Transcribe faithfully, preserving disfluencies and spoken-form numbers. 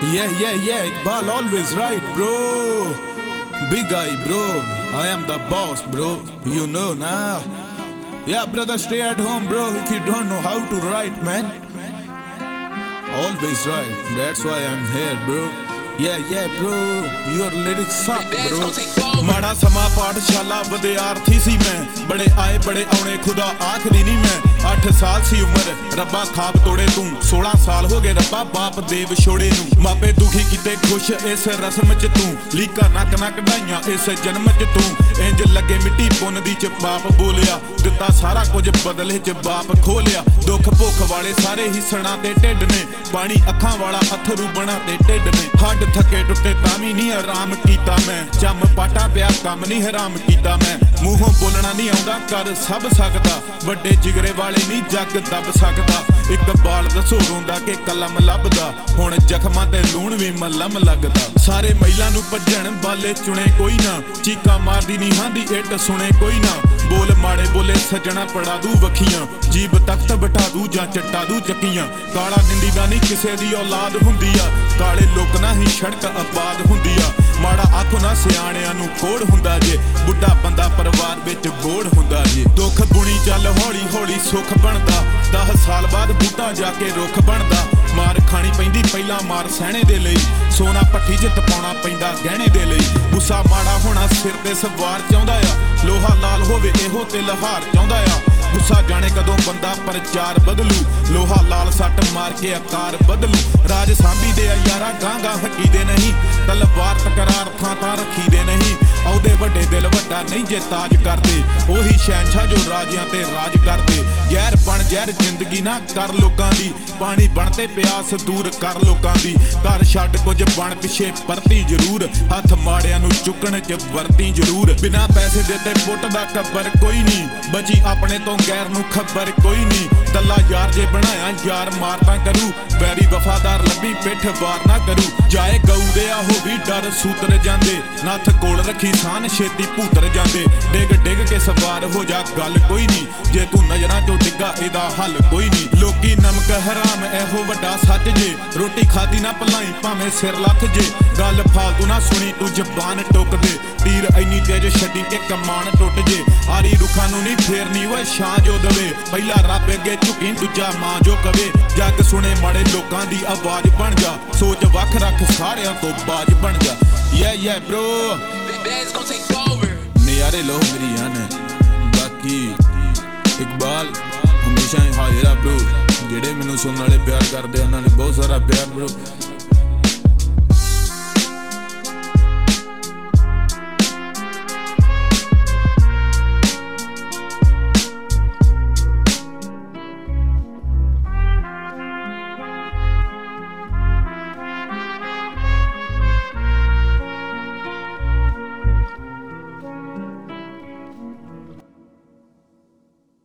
Yeah, yeah, yeah, Iqbal always right, bro. Big guy, bro. I am the boss, bro. You know now. Yeah, brother, stay at home, bro. If you don't know how to write, man. Always right. That's why I'm here, bro. Yeah, yeah, bro. Your lyrics suck, bro. ਮਾੜਾ ਸਮਾਂ ਪਾਠਸ਼ਾਲਾ ਵਿਦਿਆਰਥੀ ਸੀ ਮੈਂ, ਬੜੇ ਆਏ ਬੜੇ ਆਉਣੇ ਖੁਦਾ ਆਖਰੀ ਨਹੀਂ ਮੈਂ। ਅੱਠ ਸਾਲ ਸੀ ਉਮਰ ਰੱਬਾ ਖਾਬ ਤੋੜੇ ਤੂੰ, ਸੋਲਾਂ ਸਾਲ ਹੋ ਗਏ ਰੱਬਾ ਬਾਪ ਦੇ ਵਿਛੋੜੇ ਨੂੰ। ਮਾਪੇ ਦੁਖੀ ਕੀਤੇ ਖੁਸ਼ ਇਸ ਰਸਮ ਚ ਤੂੰ, ਲੀਕਾਂ ਨੱਕ ਨਾ ਕਢਾਈਆਂ ਇਸ ਜਨਮ ਚ ਤੂੰ। ਇੰਜ ਲੱਗੇ ਮਿੱਟੀ ਪੁੰਨ ਦੀ ਚ ਬਾਪ ਬੋਲਿਆ, ਦਿੱਤਾ ਸਾਰਾ ਕੁਝ ਬਦਲੇ ਚ ਬਾਪ ਖੋਲਿਆ। ਦੁੱਖ ਭੁੱਖ ਵਾਲੇ ਸਾਰੇ ਹੀ ਸਣਾ ਤੇ ਢਿੱਡ ਨੇ, ਪਾਣੀ ਅੱਖਾਂ ਵਾਲਾ ਅਥਰੂ ਬਣਾ ਤੇ ਢਿੱਡ ਨੇ। ਹੱਡ ਥੱਕੇ ਟੁੱਟੇ ਤਾਂ ਵੀ ਨਹੀਂ ਆਰਾਮ ਕੀਤਾ ਮੈਂ, ਚੰਮ ਪਾਟਾ ਪਿਆ ਕੰਮ ਨਹੀਂ ਹਰਾਮ ਕੀਤਾ ਮੈਂ। ਮੂੰਹੋਂ ਬੋਲਣਾ ਨਹੀਂ ਆਉਂਦਾ ਕਰ ਸਭ ਸਕਦਾ, ਵੱਡੇ ਜਿਗਰੇ ਵਾਲੇ ਨਹੀਂ ਜੱਗ ਦੱਬ ਸਕਦਾ। ਇਕਬਾਲ ਦੱਸੋ ਰੋਂਦਾ ਕਿ ਕਲਮ ਲੱਭਦਾ, ਹੁਣ ਜ਼ਖਮਾਂ ਤੇ ਲੂਣ ਵੀ ਮਲਮ ਲੱਗਦਾ। ਸਾਰੇ ਮਹਿਲਾਂ ਨੂੰ ਭੱਜਣ ਵਾਲੇ ਚੁਣੇ ਕੋਈ ਨਾ, ਚੀਕਾਂ ਮਾਰਦੀ ਨੀਹਾਂ ਦੀ ਇੱਟ ਸੁਣੇ ਕੋਈ ਨਾ। ਬੋਲ ਮਾੜੇ ਬੋਲੇ ਸੱਜਣਾ ਪੜਾ ਦੂ ਵਖੀਆਂ, ਜੀਬ ਤਖਤ ਬਿਠਾ ਦੂ ਜਾਂ ਚੱਟਾ ਦੂ ਚੱਕੀਆਂ। ਕਾਲਾ ਨਿੰਦੀ ਦਾ ਨਹੀਂ ਕਿਸੇ ਦੀ ਔਲਾਦ ਹੁੰਦੀ ਆ, ਕਾਲੇ ਲੋਕ ਨਾ ਹੀ ਸੜਕ ਆਬਾਦ ਹੁੰਦੀ ਆ। ਮਾੜਾ ਆਖੋ ਨਾ ਸਿਆਣਿਆਂ ਨੂੰ ਕੋੜ ਹੁੰਦਾ ਜੇ, ਬੁੱਢਾ ਬੰਦਾ ਪਰਿਵਾਰ ਵਿੱਚ ਗੋੜ ਹੁੰਦਾ ਜੇ। ਦੁੱਖ ਬੁਣੀ ਚੱਲ ਹੌਲੀ ਹੌਲੀ ਸੁੱਖ ਬਣਦਾ, ਦਸ ਸਾਲ ਬਾਅਦ ਬੂਟਾ ਜਾ ਕੇ ਰੁੱਖ ਬਣਦਾ। ਮਾਰ ਖਾਣੀ ਪੈਂਦੀ ਪਹਿਲਾਂ ਮਾਰ ਸਹਿਣੇ ਦੇ ਲਈ, ਸੋਨਾ ਪੱਠੀ 'ਚ ਤਪਾਉਣਾ ਪੈਂਦਾ ਗਹਿਣੇ ਦੇ ਲਈ। ਗੁੱਸਾ ਮਾੜਾ ਹੋਣਾ ਸਿਰ ਤੇ ਸਵਾਰ ਚਾਹੁੰਦਾ ਆ, ਲੋਹਾ ਲਾਲ ਹੋਵੇ ਇਹੋ ਤੇ ਲਹਾਰ ਚਾਹੁੰਦਾ ਆ। ਗੁੱਸਾ ਜਾਣੇ ਕਦੋਂ ਬੰਦਾ ਪ੍ਰਚਾਰ ਬਦਲੂ, ਲੋਹਾ ਲਾਲ ਸੱਟ ਮਾਰ ਕੇ ਆਕਾਰ ਬਦਲੂ। ਰਾਜ ਸਾਂਭੀ ਦੇ ਆ ਯਾਰਾ ਗਾਂ ਗਾਂ ਹੱਕੀ ਦੇ ਨਹੀਂ, ਤਲਵਾਰ ਤਕਰਾਰ ਥਾਂ ਥਾਂ ਰੱਖੀ ਦੇ ਨਹੀਂ। ਆਉਦੇ ਵੱਡੇ ਦਿਲ ਵੱਡਾ ਨਹੀਂ ਜੇ ਤਾਜ ਕਰਦੇ, ਉਹੀ ਸ਼ਹਿਨਸ਼ਾਹ ਜੋ ਰਾਜਿਆਂ ਤੇ ਰਾਜ ਕਰਦੇ। ਜ਼ਹਿਰ ਬਣ ਜ਼ਹਿਰ ਜ਼ਿੰਦਗੀ ਨਾ ਕਰ ਲੋਕਾਂ ਦੀ, ਪਾਣੀ ਬਣ ਤੇ ਪਿਆਸ ਦੂਰ ਕਰ ਲੋਕਾਂ ਦੀ। ਘਰ ਛੱਡ ਕੁਝ ਬਣ ਪਿੱਛੇ ਪਰਤੀ ਜ਼ਰੂਰ, ਹੱਥ ਮਾੜਿਆਂ ਨੂੰ ਚੁੱਕਣ ਚ ਵਰਤੀ ਜ਼ਰੂਰ। ਬਿਨਾਂ ਪੈਸੇ ਦਿੱਤੇ ਪੁੱਟ ਦਾ ਕੱਬਰ ਕੋਈ ਨਹੀਂ, ਬਚੀ ਆਪਣੇ ਤੋਂ ਗੈਰ ਨੂੰ ਖਬਰ ਕੋਈ ਨਹੀਂ। ਦੱਲਾ ਯਾਰ ਜੇ ਬਣਾਇਆ ਯਾਰ ਮਾਰ ਤਾਂ ਕਰੂ, ਵੈਰੀ ਵਫਾਦਾਰ ਲੱਭੀ ਪਿੱਠ ਵਾਰ ਨਾ ਕਰੂ। ਜਾਏ ਗਊ ਦੇ ਆ ਹੋ ਵੀ ਡਰ ਸੂਤਰ ਜਾਂਦੇ, ਨੱਥ ਕੋਲ ਰੱਖੀ ਸਾਨ ਛੇਤੀ ਭੂਤਰ ਜਾਂਦੇ। ਡਿੱਗ ਡਿੱਗ ਕੇ ਸਵਾਰ ਹੋ ਜਾ ਗੱਲ ਕੋਈ ਨਹੀਂ, ਜੇ ਤੂੰ ਨਜ਼ਰਾਂ ਚੋਂ ਡਿੱਗਾ ਇਹਦਾ ਹੱਲ ਕੋਈ ਨਹੀਂ। ਲੋਕੀ ਨਮਕ ਹਰਾਮ ਇਹੋ ਵੱਡਾ ਸੱਚ ਜੇ, ਰੋਟੀ ਖਾਦੀ ਨਾ ਭਲਾਈ ਭਾਵੇਂ ਸਿਰ ਲੱਥ ਜੇ। ਗੱਲ ਫਾਲਤੂ ਨਾ ਸੁਣੀ ਤੂੰ ਜ਼ਬਾਨ ਟੁੱਕ ਦੇ, ਤੀਰ ਇੰਨੀ ਤੇਜ਼ ਛੱਡੀ ਕਿ ਕਮਾਨ ਟੁੱਟ ਜੇ। ਆਰੀ ਰੁੱਖਾਂ ਨੂੰ ਨਹੀਂ ਫੇਰਨੀ ਓਏ ਛਾਂ ਜੋ ਦਵੇ, ਪਹਿਲਾ ਰੱਬ ਅੱਗੇ ਝੁਕੀ ਦੂਜਾ ਮਾਂ ਜੋ ਕਵੇ। ਜੱਗ ਸੁਣੇ ਮਾੜੇ ਲੋਕਾਂ ਦੀ ਆਵਾਜ਼ ਬਣ ਜਾ, ਸੋਚ ਵੱਖ ਰੱਖ ਸਾਰਿਆਂ ਤੋਂ ਬਾਜ ਬਣ ਜਾ। ਯਾ ਯਾ ਬ్రో ਨਜ਼ਾਰੇ ਲਓ ਮੇਰੀ ਜਾਨ। ਬਾਕੀ ਇਕਬਾਲ ਹਮੇਸ਼ਾ ਹੀ ਹਾਜ਼ਰ ਆ ਬ్రో, ਜਿਹੜੇ ਮੈਨੂੰ ਸੁਣਨ ਵਾਲੇ ਪਿਆਰ ਕਰਦੇ ਉਹਨਾਂ ਨੇ ਬਹੁਤ ਸਾਰਾ ਪਿਆਰ ਬ్రో।